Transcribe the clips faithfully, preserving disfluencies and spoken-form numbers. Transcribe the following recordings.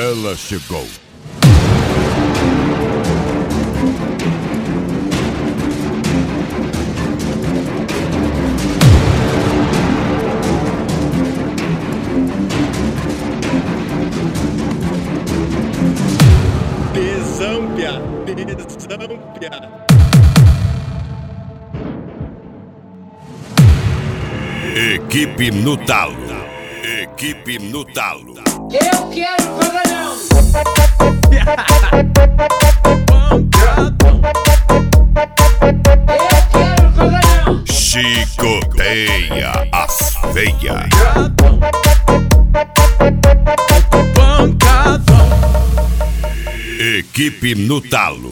Ela chegou. Desâmpia, desâmpia. Equipe no talo. Equipe no talo. Eu quero pagalhão. Eu quero pagalhão. Chicoteia as feias. Equipe no talo.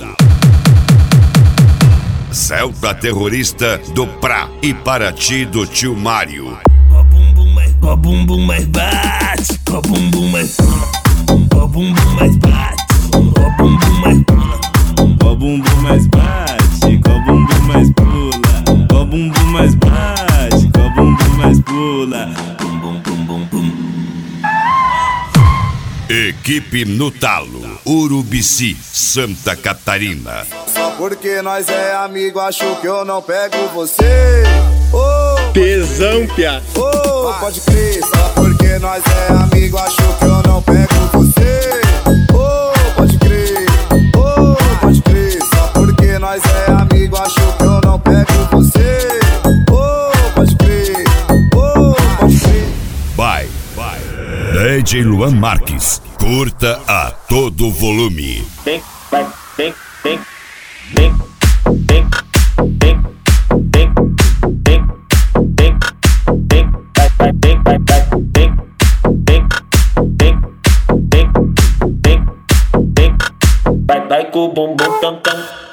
Celta terrorista do Pra e Paraty do tio Mário. Com a bumbum mais, com a bumbum mais bate, com a bumbum mais pula, com a bumbum mais bate, com a bumbum mais pula, com a bumbum mais bate, com a bumbum mais pula, com a bumbum mais bate, com a bumbum mais pula, bum bum bum bum bum. Equipe no talo, Urubici, Santa Catarina. Só porque nós é amigo, acho que eu não pego você. Oh, Desâmpia. oh, pode crer. Só porque nós é amigo, acho que eu não pego você. Oh, pode crer. Oh, pode crer. Só porque nós é amigo, acho que eu não pego você. Oh, pode crer. Oh, pode crer. Vai, vai. D J Luan Marques, curta a todo volume. Vem, vai, vem, vem, vem, vem, vem, vem, vem, vem, vem, vai, vai, vem, vai, vai, vem, vem, vem, vem, vem, vem, vai, vai com o bumbum tam tam.